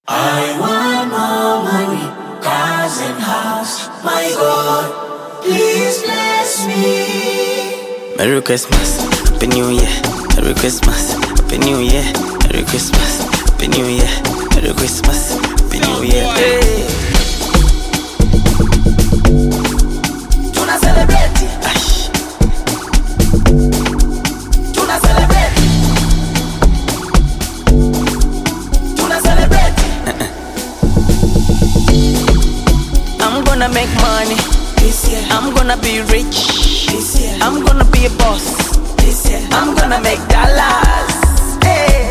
I want more money, cars and house. My God, please bless me. Merry Christmas, Happy New Year. Merry Christmas, Happy New Year. Merry Christmas, Happy New Year. Merry Christmas, Happy New Year. Hey. Tuna celebrate. Tuna celebrate. Tuna celebrate. I'm gonna make money This year, I'm gonna be rich this year, I'm gonna be a boss this year. I'm gonna make dollars. Hey.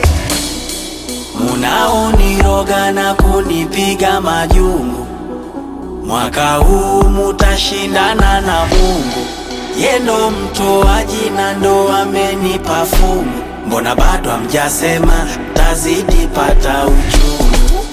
Munaoniroga na kunipiga majungu, mwaka huu mutashindana na Mungu. Yendo mtoaji na ndo amenipa fungu. Mbona bado hamjasema tazidi pata uchungu?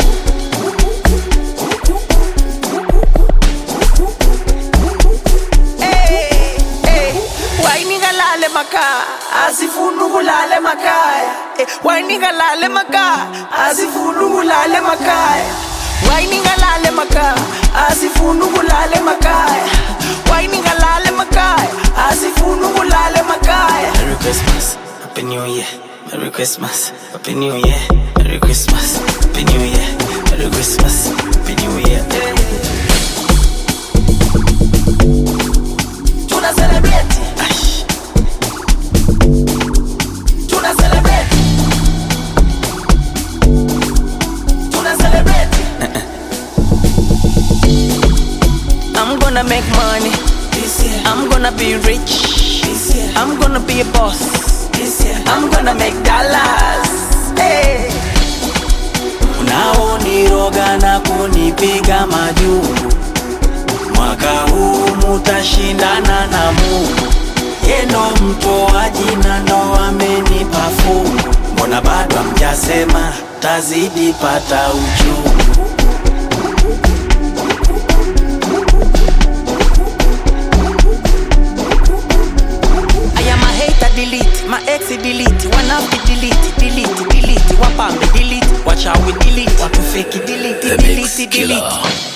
Hey, hey. Waininga lale maka asifunu kulale makaya. Hey, waininga lale maka asifunu kulale makaya. Waininga lale maka asifunu kulale makaya. Waininga lale makaya asifunu kulale makaya. Merry Christmas, Happy New Year. Merry Christmas, Happy New Year. Merry Christmas, Happy New Year. Merry Christmas, Happy New Year. Tuna celebrate. Tuna celebrate. Tuna celebrate. I'm gonna make money This year, I'm gonna be rich this year, I'm gonna be a boss this year. I'm gonna make dollars. Hey. Unaoniroga na kunipiga majungu, mwaka huu mutashindana na Mungu. Yendo mtoaji na ndo amenipa fungu. Mbona bado hamjasema tazidi pata uchungu? I am a hater, delete. My ex delete. Wanna be delete. Wapambe delete. Watch how we delete. Watu fake delete.